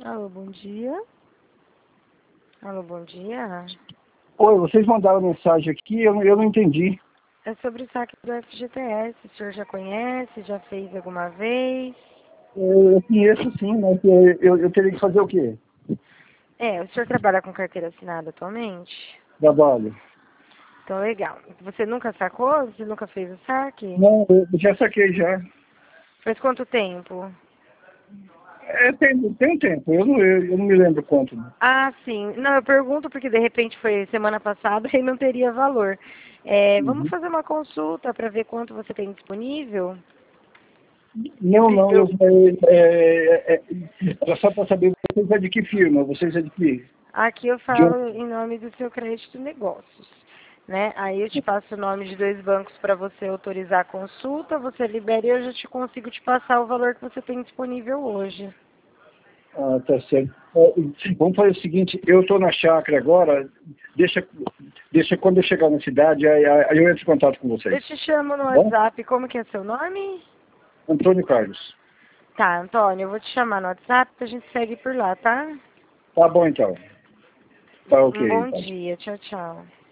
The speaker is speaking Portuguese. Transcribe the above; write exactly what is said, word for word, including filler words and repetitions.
Alô, bom dia. Alô, bom dia. Oi, vocês mandaram mensagem aqui, eu, eu não entendi. É sobre o saque do F G T S. O senhor já conhece? Já fez alguma vez? Eu, eu conheço sim, mas eu, eu, eu teria que fazer o quê? É, o senhor trabalha com carteira assinada atualmente? Trabalho. Então, legal. Você nunca sacou? Você nunca fez o saque? Não, eu já saquei já. Faz quanto tempo? É, tem, tem tempo, eu não, eu, eu não me lembro quanto. Ah, sim. Não, eu pergunto porque de repente foi semana passada e não teria valor. É, vamos Uhum. fazer uma consulta para ver quanto você tem disponível? Eu, Não, pre- não, eu, eu, é, é, é, é só para saber, vocês é de que firma? Vocês é de que? aqui eu De um... falo em nome do seu crédito negócios, né? Aí eu te passo o nome de dois bancos para você autorizar a consulta, você libera e eu já te consigo te passar o valor que você tem disponível hoje. Ah, tá certo. É, vamos fazer o seguinte, eu estou na chácara agora, deixa, deixa quando eu chegar na cidade, aí, aí eu entro em contato com vocês. Eu te chamo no Tá bom? WhatsApp, como que é seu nome? Antônio Carlos. Tá, Antônio, eu vou te chamar no WhatsApp, a gente segue por lá, tá? Tá bom então. Tá Um ok, bom então. dia, tchau, tchau.